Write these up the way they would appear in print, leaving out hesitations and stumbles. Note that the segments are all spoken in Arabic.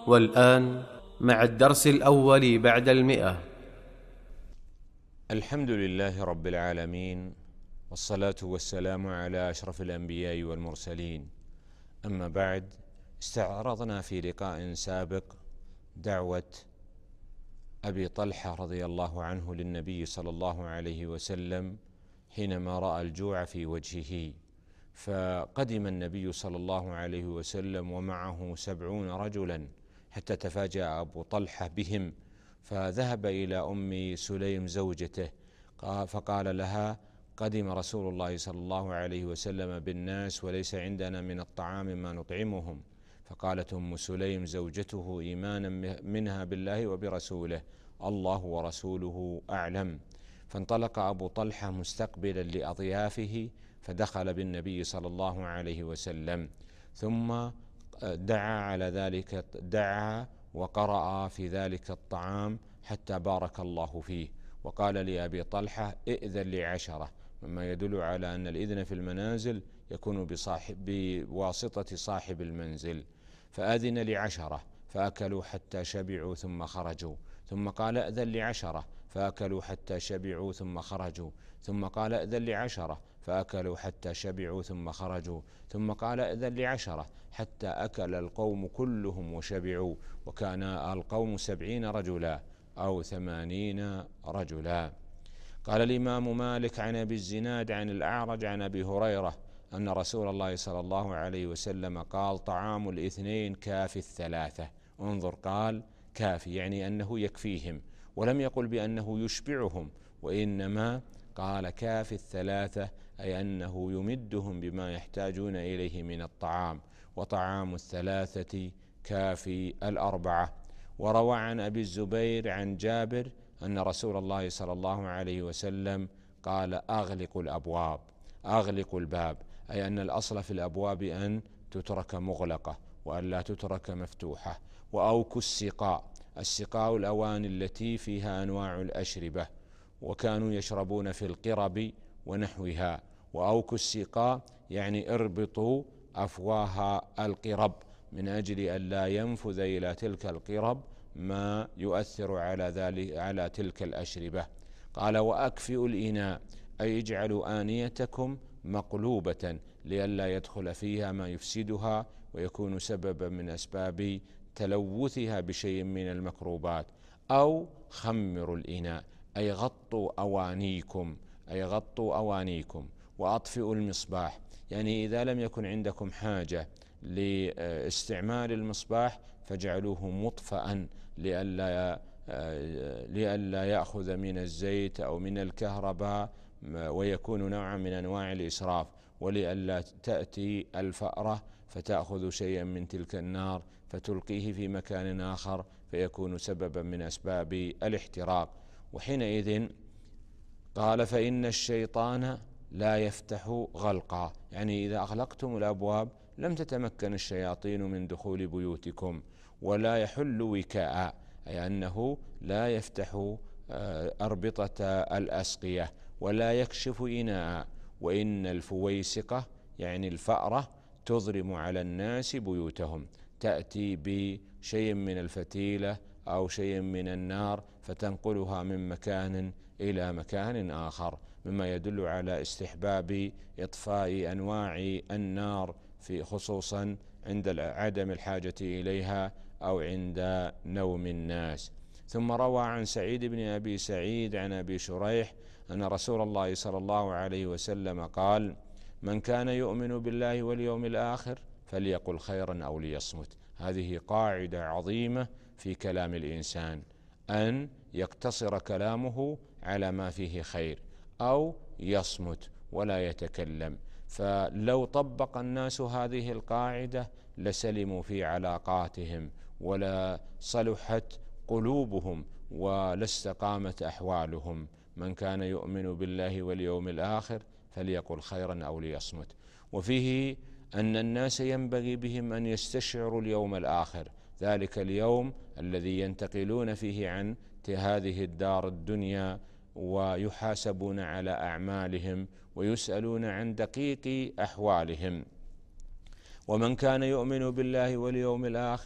والآن مع الدرس الأول بعد 100. الحمد لله رب العالمين، والصلاة والسلام على أشرف الأنبياء والمرسلين. أما بعد، استعرضنا في لقاء سابق دعوة أبي طلحة رضي الله عنه للنبي صلى الله عليه وسلم حينما رأى الجوع في وجهه، فقدم النبي صلى الله عليه وسلم ومعه 70 رجلا حتى تفاجأ أبو طلحة بهم، فذهب إلى أم سليم زوجته فقال لها: قدم رسول الله صلى الله عليه وسلم بالناس وليس عندنا من الطعام ما نطعمهم. فقالت أم سليم زوجته إيمانا منها بالله وبرسوله: الله ورسوله أعلم. فانطلق أبو طلحة مستقبلا لأضيافه فدخل بالنبي صلى الله عليه وسلم، ثم دعا وقرأ في ذلك الطعام حتى بارك الله فيه، وقال لأبي طلحة: ائذن ل10، مما يدل على أن الإذن في المنازل يكون بواسطة صاحب المنزل. فأذن ل10 فأكلوا حتى شبعوا ثم خرجوا، ثم قال: أذن ل10 فأكلوا حتى شبعوا ثم خرجوا، ثم قال: أذن ل10 فأكلوا حتى شبعوا ثم خرجوا، ثم قال: أذن ل10 حتى أكل القوم كلهم وشبعوا، وكان القوم 70 رجلا أو 80 رجلا. قال الإمام مالك عن أبي الزناد عن الأعرج عن أبي هريرة أن رسول الله صلى الله عليه وسلم قال: طعام الاثنين كافي الثلاثة. انظر، قال كافي يعني أنه يكفيهم، ولم يقل بأنه يشبعهم، وإنما قال كافي الثلاثة، أي أنه يمدهم بما يحتاجون إليه من الطعام، وطعام الثلاثة كافي الأربعة. وروى عن أبي الزبير عن جابر أن رسول الله صلى الله عليه وسلم قال: أغلقوا الأبواب، أغلقوا الباب، أي أن الأصل في الأبواب أن تترك مغلقة وأن لا تترك مفتوحة. وأوكوا السقاء، السقاء الأواني التي فيها أنواع الأشربة، وكانوا يشربون في القرب ونحوها. وأوكوا السقاء يعني اربطوا أفواه القرب من أجل أن لا ينفذ إلى تلك القرب ما يؤثر على تلك الأشربة. قال: وأكفئوا الإناء، أي اجعلوا آنيتكم مقلوبة لئلا يدخل فيها ما يفسدها ويكون سببا من أسباب تلوثها بشيء من المكروبات. أو خمروا الإناء، أي غطوا أوانيكم، أي غطوا أوانيكم. وأطفئوا المصباح، يعني إذا لم يكن عندكم حاجة لاستعمال المصباح فاجعلوه مطفأ لئلا يأخذ من الزيت أو من الكهرباء ويكون نوعا من أنواع الإسراف، ولئلا تأتي الفأرة فتأخذ شيئا من تلك النار فتلقيه في مكان آخر فيكون سببا من أسباب الاحتراق. وحينئذ قال: فإن الشيطان لا يفتح غلقا، يعني إذا أغلقتم الأبواب لم تتمكن الشياطين من دخول بيوتكم، ولا يحل وكاء، أي أنه لا يفتح أربطة الأسقية، ولا يكشف إناء. وإن الفويسقة يعني الفأرة تضرم على الناس بيوتهم، تأتي بشيء من الفتيلة أو شيء من النار فتنقلها من مكان إلى مكان آخر، مما يدل على استحباب إطفاء أنواع النار في خصوصا عند عدم الحاجة إليها أو عند نوم الناس. ثم روى عن سعيد بن أبي سعيد عن أبي شريح أن رسول الله صلى الله عليه وسلم قال: من كان يؤمن بالله واليوم الآخر فليقل خيرا أو ليصمت. هذه قاعدة عظيمة في كلام الإنسان، أن يقتصر كلامه على ما فيه خير أو يصمت ولا يتكلم. فلو طبق الناس هذه القاعدة لسلموا في علاقاتهم ولا صلحت قلوبهم ولا استقامت أحوالهم. من كان يؤمن بالله واليوم الآخر فليقل خيرا أو ليصمت. وفيه أن الناس ينبغي بهم أن يستشعروا اليوم الآخر، ذلك اليوم الذي ينتقلون فيه عن هذه الدار الدنيا ويحاسبون على أعمالهم ويسألون عن دقيق أحوالهم. ومن كان يؤمن بالله واليوم الآخر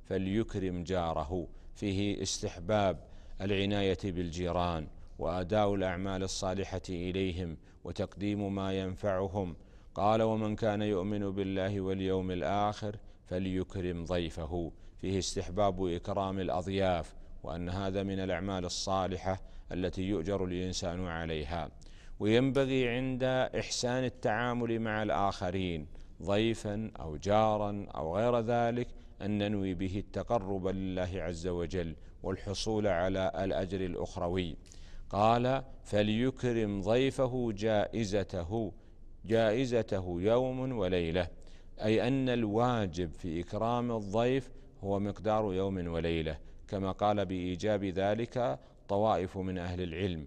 فليكرم جاره. فيه استحباب العناية بالجيران وأداء الأعمال الصالحة إليهم وتقديم ما ينفعهم. قال: ومن كان يؤمن بالله واليوم الآخر فليكرم ضيفه. فيه استحباب إكرام الأضياف، وأن هذا من الأعمال الصالحة التي يؤجر الإنسان عليها. وينبغي عند إحسان التعامل مع الآخرين ضيفا أو جارا أو غير ذلك أن ننوي به التقرب لله عز وجل والحصول على الأجر الأخروي. قال: فليكرم ضيفه جائزته يوم وليلة، أي أن الواجب في إكرام الضيف هو مقدار يوم وليلة، كما قال بإيجاب ذلك طوائف من أهل العلم.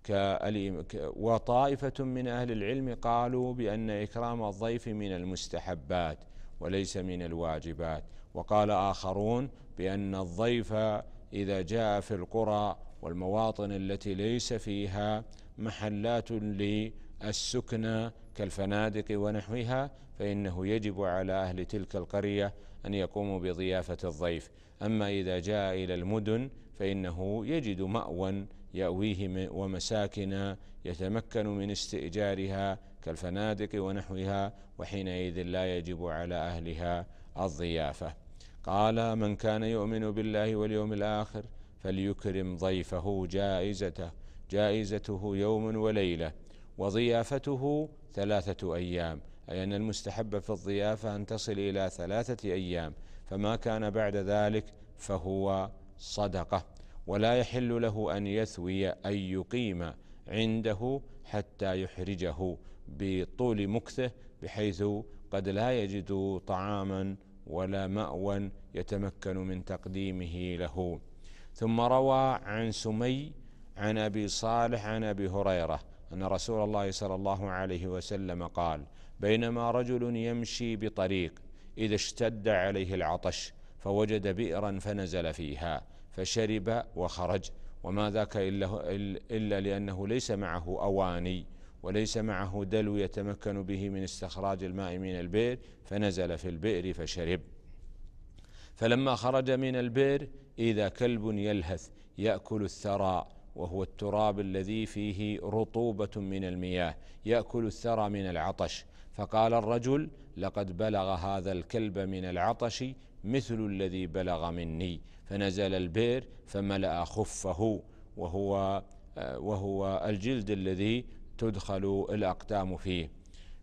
وطائفة من أهل العلم قالوا بأن إكرام الضيف من المستحبات وليس من الواجبات. وقال آخرون بأن الضيف إذا جاء في القرى والمواطن التي ليس فيها محلات للسكنى كالفنادق ونحوها فإنه يجب على أهل تلك القرية أن يقوموا بضيافة الضيف. أما إذا جاء إلى المدن فإنه يجد مأوى يأويه ومساكن يتمكن من استئجارها كالفنادق ونحوها، وحينئذ لا يجب على أهلها الضيافة. قال: من كان يؤمن بالله واليوم الآخر فليكرم ضيفه جائزته يوم وليلة، وضيافته 3 أيام، أي أن المستحب في الضيافة أن تصل إلى 3 أيام، فما كان بعد ذلك فهو صدقة. ولا يحل له أن يثوي أن يقيم عنده حتى يحرجه بطول مكثه، بحيث قد لا يجد طعاما ولا مأوى يتمكن من تقديمه له. ثم روى عن سمي عن أبي صالح عن أبي هريرة أن رسول الله صلى الله عليه وسلم قال: بينما رجل يمشي بطريق إذا اشتد عليه العطش فوجد بئرا فنزل فيها فشرب وخرج، وما ذاك إلا لأنه ليس معه أواني وليس معه دلو يتمكن به من استخراج الماء من البئر، فنزل في البئر فشرب. فلما خرج من البئر إذا كلب يلهث يأكل الثرى، وهو التراب الذي فيه رطوبة من المياه، يأكل الثرى من العطش. فقال الرجل: لقد بلغ هذا الكلب من العطش مثل الذي بلغ مني، فنزل البئر فملأ خفه، وهو الجلد الذي تدخل الأقدام فيه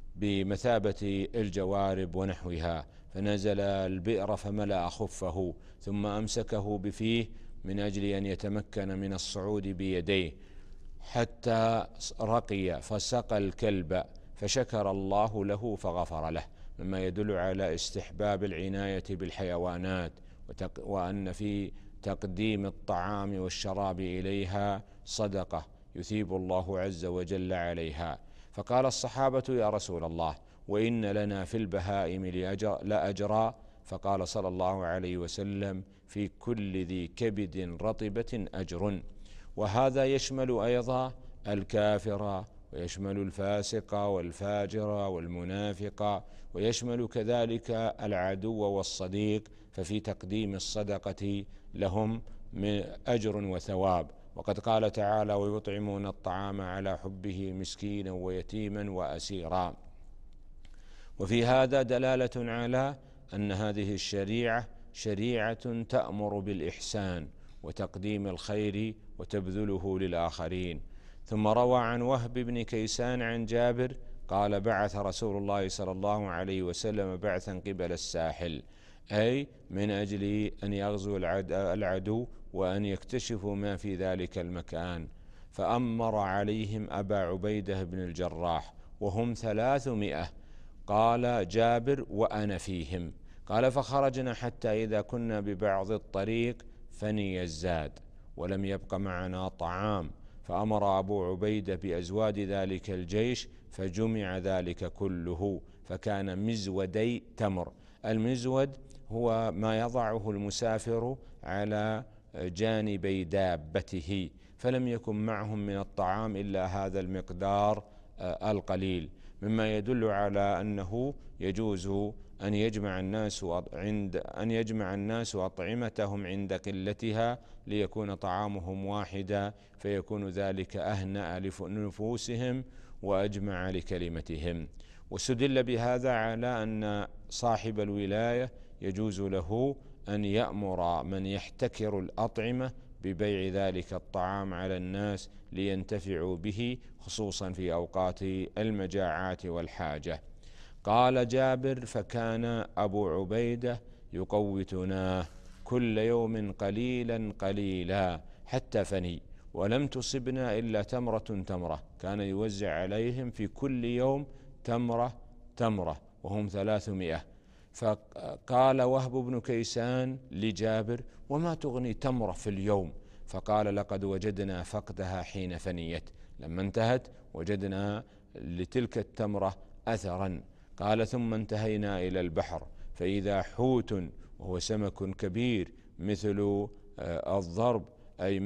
بمثابة الجوارب ونحوها، فنزل البئر فملأ خفه، ثم أمسكه بفيه من أجل أن يتمكن من الصعود بيديه حتى رقي فسقى الكلب، فشكر الله له فغفر له، مما يدل على استحباب العناية بالحيوانات، وأن في تقديم الطعام والشراب إليها صدقة يثيب الله عز وجل عليها. فقال الصحابة: يا رسول الله، وإن لنا في البهائم لأجرا؟ فقال صلى الله عليه وسلم: في كل ذي كبد رطبة أجر. وهذا يشمل أيضا الكافر، ويشمل الفاسق والفاجر والمنافق، ويشمل كذلك العدو والصديق، ففي تقديم الصدقة لهم من أجر وثواب. وقد قال تعالى: ويطعمون الطعام على حبه مسكينا ويتيما وأسيرا. وفي هذا دلالة على أن هذه الشريعة شريعة تأمر بالإحسان وتقديم الخير وتبذله للآخرين. ثم روى عن وهب بن كيسان عن جابر قال: بعث رسول الله صلى الله عليه وسلم بعثا قبل الساحل، أي من أجل أن يغزو العدو وأن يكتشفوا ما في ذلك المكان، فأمر عليهم أبا عبيدة بن الجراح وهم 300. قال جابر: وأنا فيهم. قال: فخرجنا حتى إذا كنا ببعض الطريق فني الزاد ولم يبق معنا طعام، فأمر أبو عبيدة بأزواد ذلك الجيش فجمع ذلك كله، فكان مزودي تمر. المزود هو ما يضعه المسافر على جانبي دابته، فلم يكن معهم من الطعام إلا هذا المقدار القليل، مما يدل على أنه يجوز أن يجمع الناس أطعمتهم عند قلتها ليكون طعامهم واحدا، فيكون ذلك أهنأ لنفوسهم وأجمع لكلمتهم. واستدل بهذا على أن صاحب الولاية يجوز له أن يأمر من يحتكر الأطعمة ببيع ذلك الطعام على الناس لينتفعوا به، خصوصا في أوقات المجاعات والحاجة. قال جابر: فكان أبو عبيدة يقوتنا كل يوم قليلا قليلا حتى فني، ولم تصبنا إلا تمرة تمرة. كان يوزع عليهم في كل يوم تمرة تمرة، وهم 300. فقال وهب بن كيسان لجابر: وما تغني تمرة في اليوم؟ فقال: لقد وجدنا فقدها حين فنيت، لما انتهت وجدنا لتلك التمرة أثرا. قال: ثم انتهينا إلى البحر فإذا حوت، وهو سمك كبير مثل الضرب، أي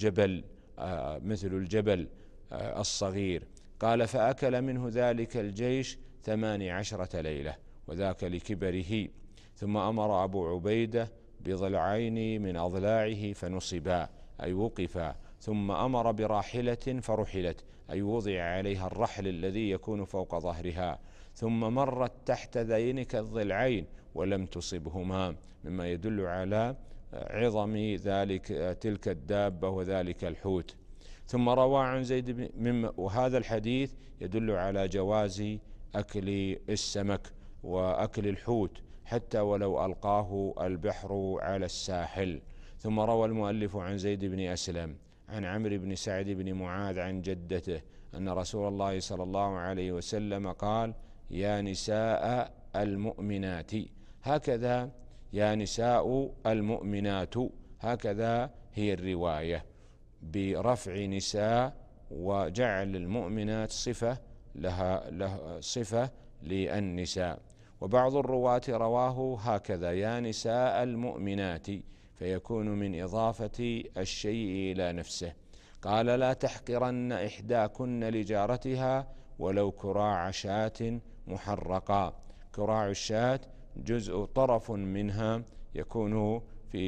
مثل الجبل الصغير. قال: فأكل منه ذلك الجيش 18 ليلة، وذاك لكبره. ثم أمر أبو عبيدة بضلعين من أضلاعه فنصبا، أي وقفا. ثم أمر براحلة فرحلت، أي وضع عليها الرحل الذي يكون فوق ظهرها، ثم مرت تحت ذينك الضلعين ولم تصبهما، مما يدل على عظم تلك الدابة وذلك الحوت. ثم روى عن زيد وهذا الحديث يدل على جواز أكل السمك وأكل الحوت حتى ولو ألقاه البحر على الساحل. ثم روى المؤلف عن زيد بن أسلم عن عمرو بن سعد بن معاذ عن جدته أن رسول الله صلى الله عليه وسلم قال: يا نساء المؤمنات، هكذا يا نساء المؤمنات، هكذا هي الرواية، برفع نساء وجعل المؤمنات صفة لها صفة للنساء. وبعض الرواة رواه هكذا: يا نساء المؤمنات، فيكون من إضافة الشيء إلى نفسه. قال: لا تحقرن إحداكن لجارتها ولو كراع شاة محرقا. كراع الشاة جزء طرف منها يكون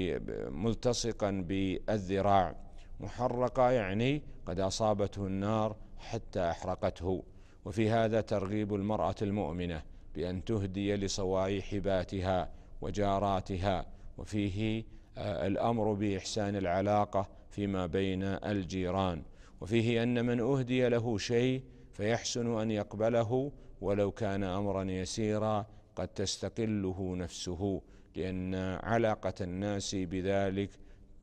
ملتصقا بالذراع، محرقا يعني قد أصابته النار حتى أحرقته. وفي هذا ترغيب المرأة المؤمنة بأن تهدي لصواحباتها وجاراتها، وفيه الأمر بإحسان العلاقة فيما بين الجيران، وفيه أن من أهدي له شيء فيحسن أن يقبله ولو كان أمرا يسيرا قد تستقله نفسه، لأن علاقة الناس بذلك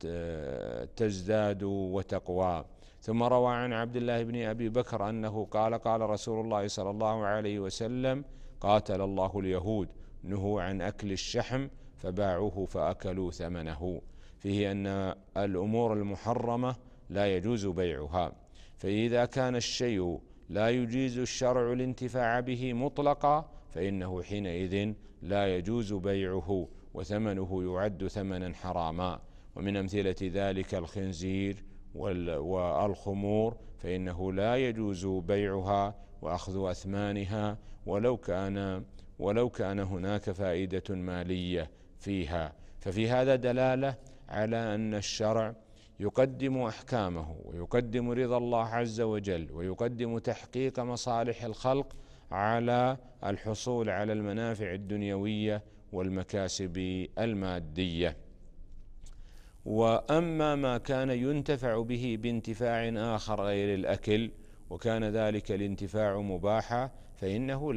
تزداد وتقوى. ثم روى عن عبد الله بن أبي بكر أنه قال: قال رسول الله صلى الله عليه وسلم: قاتل الله اليهود، نهوا عن أكل الشحم فباعوه فأكلوا ثمنه. فيه أن الأمور المحرمة لا يجوز بيعها، فإذا كان الشيء لا يجيز الشرع الانتفاع به مطلقا فإنه حينئذ لا يجوز بيعه، وثمنه يعد ثمنا حراما. ومن أمثلة ذلك الخنزير والخمور، فإنه لا يجوز بيعها وأخذ أثمانها ولو كان هناك فائدة مالية فيها. ففي هذا دلالة على أن الشرع يقدم أحكامه ويقدم رضا الله عز وجل ويقدم تحقيق مصالح الخلق على الحصول على المنافع الدنيوية والمكاسب المادية. وأما ما كان ينتفع به بانتفاع آخر غير الأكل وكان ذلك الانتفاع مباحا فإنه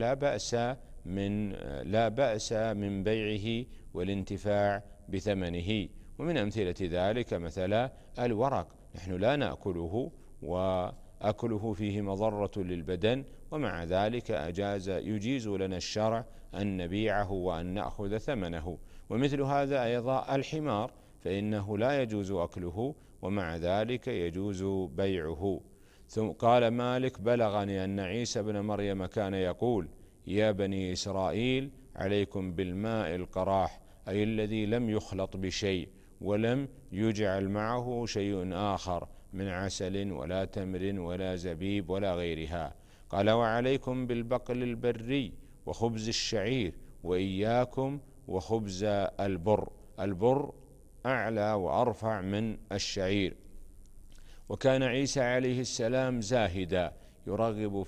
لا بأس من بيعه والانتفاع بثمنه. ومن أمثلة ذلك مثلا الورق، نحن لا نأكله وأكله فيه مضرة للبدن، ومع ذلك يجيز لنا الشرع أن نبيعه وأن نأخذ ثمنه. ومثل هذا أيضا الحمار، فإنه لا يجوز أكله ومع ذلك يجوز بيعه. ثم قال مالك: بلغني أن عيسى بن مريم كان يقول: يا بني إسرائيل عليكم بالماء القراح، أي الذي لم يخلط بشيء ولم يجعل معه شيء آخر من عسل ولا تمر ولا زبيب ولا غيرها. قال: وعليكم بالبقل البري وخبز الشعير وإياكم وخبز البر. البر أعلى وأرفع من الشعير. وكان عيسى عليه السلام زاهدا يرغب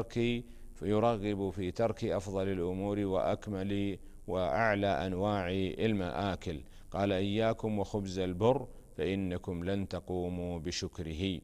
في ترك أفضل الأمور وأكمل وأعلى أنواع المآكل. قال إياكم وخبز البر فإنكم لن تقوموا بشكره.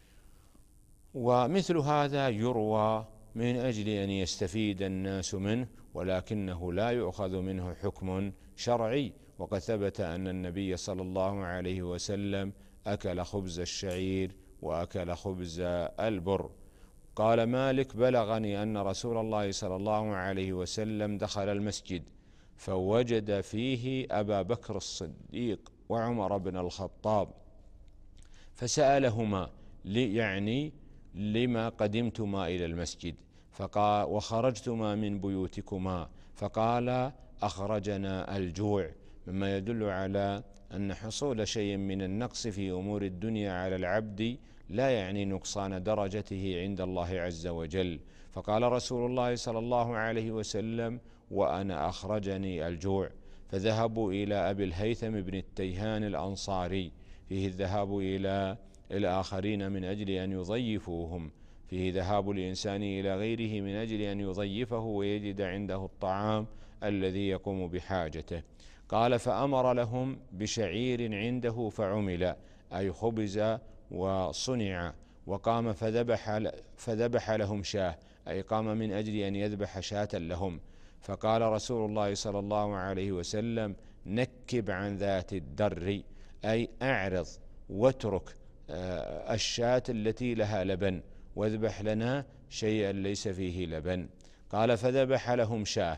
ومثل هذا يروى من أجل أن يستفيد الناس منه، ولكنه لا يؤخذ منه حكم شرعي. وقد ثبت أن النبي صلى الله عليه وسلم أكل خبز الشعير وأكل خبز البر. قال مالك: بلغني أن رسول الله صلى الله عليه وسلم دخل المسجد فوجد فيه أبا بكر الصديق وعمر بن الخطاب، فسألهما لما قدمتما إلى المسجد؟ فقال: وخرجتما من بيوتكما؟ فقال: أخرجنا الجوع، مما يدل على أن حصول شيء من النقص في أمور الدنيا على العبد لا يعني نقصان درجته عند الله عز وجل. فقال رسول الله صلى الله عليه وسلم: وأنا أخرجني الجوع. فذهبوا إلى أبي الهيثم بن التيهان الأنصاري، فيه الذهاب إلى الآخرين من أجل أن يضيفوهم، فيه ذهاب الإنسان إلى غيره من أجل أن يضيفه ويجد عنده الطعام الذي يقوم بحاجته. قال: فأمر لهم بشعير عنده فعمل، أي خبز وصنع، وقام فذبح لهم شاة، أي قام من أجل أن يذبح شاة لهم. فقال رسول الله صلى الله عليه وسلم: نكب عن ذات الدر، أي أعرض واترك الشاة التي لها لبن، واذبح لنا شيئا ليس فيه لبن. قال: فذبح لهم شاة.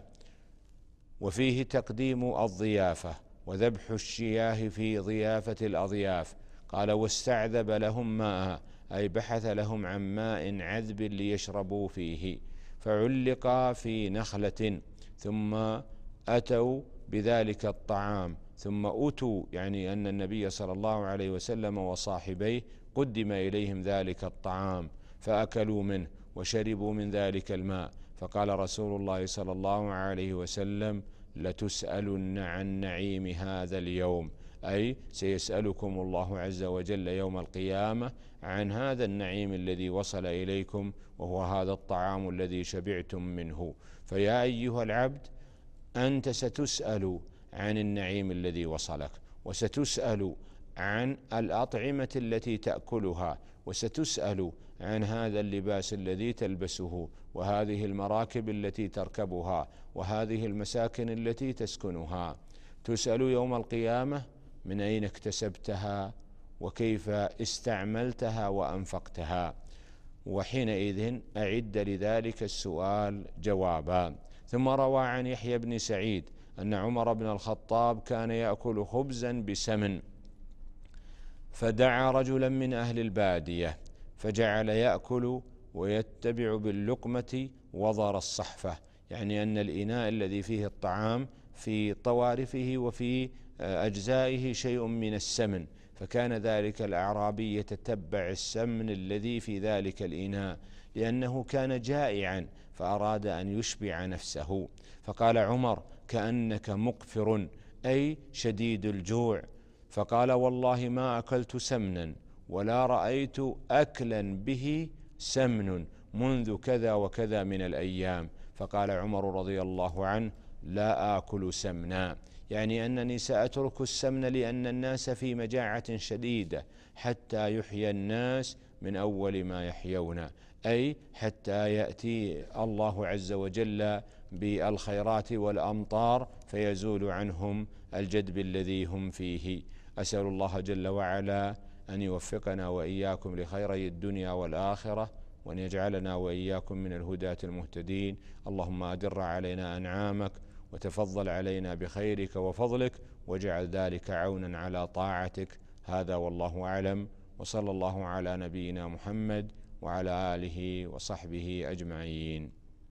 وفيه تقديم الضيافة وذبح الشياه في ضيافة الأضياف. قال: واستعذب لهم ماء، أي بحث لهم عن ماء عذب ليشربوا فيه، فعلق في نخلة، ثم أتوا بذلك الطعام، ثم أتوا، يعني أن النبي صلى الله عليه وسلم وصاحبيه قدم إليهم ذلك الطعام فأكلوا منه وشربوا من ذلك الماء. فقال رسول الله صلى الله عليه وسلم: لتسألن عن نعيم هذا اليوم، أي سيسألكم الله عز وجل يوم القيامة عن هذا النعيم الذي وصل إليكم، وهو هذا الطعام الذي شبعتم منه. فيا أيها العبد، أنت ستسأل عن النعيم الذي وصلك، وستسأل عن الأطعمة التي تأكلها، وستسأل عن هذا اللباس الذي تلبسه، وهذه المراكب التي تركبها، وهذه المساكن التي تسكنها. تسأل يوم القيامة من أين اكتسبتها، وكيف استعملتها وأنفقتها، وحينئذ أعد لذلك السؤال جوابا. ثم روى عن يحيى بن سعيد أن عمر بن الخطاب كان يأكل خبزا بسمن، فدعا رجلا من أهل البادية فجعل يأكل ويتبع باللقمة وضر الصحفة، يعني أن الإناء الذي فيه الطعام في طوارفه وفي أجزائه شيء من السمن، فكان ذلك الأعرابي يتتبع السمن الذي في ذلك الإناء لأنه كان جائعا فأراد أن يشبع نفسه. فقال عمر: كأنك مقفر، أي شديد الجوع. فقال: والله ما أكلت سمنا ولا رأيت أكلا به سمن منذ كذا وكذا من الأيام. فقال عمر رضي الله عنه: لا آكل سمنا، يعني أنني سأترك السمن لأن الناس في مجاعة شديدة حتى يحيى الناس من أول ما يحيون، أي حتى يأتي الله عز وجل بالخيرات والأمطار فيزول عنهم الجدب الذي هم فيه. أسأل الله جل وعلا أن يوفقنا وإياكم لخيري الدنيا والآخرة، وأن يجعلنا وإياكم من الهداة المهتدين. اللهم أدر علينا أنعامك وتفضل علينا بخيرك وفضلك، واجعل ذلك عونا على طاعتك. هذا والله أعلم، وصلى الله على نبينا محمد وعلى آله وصحبه أجمعين.